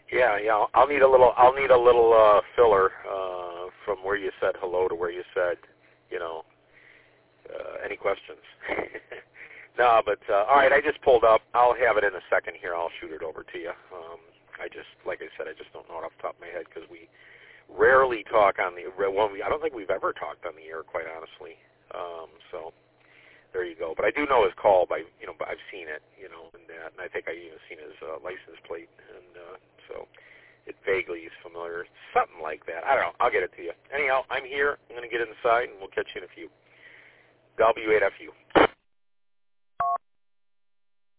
Yeah. I'll need a little filler from where you said hello to where you said, any questions? No, but all right. I just pulled up. I'll have it in a second here. I'll shoot it over to you. Like I said, I just don't know it off the top of my head because we rarely talk on the. I don't think we've ever talked on the air, quite honestly. So there you go. But I do know his call but I've seen it, and I think I even seen his license plate, and so it vaguely is familiar. Something like that. I don't know. I'll get it to you. Anyhow, I'm here. I'm going to get inside, and we'll catch you in a few. W8FU.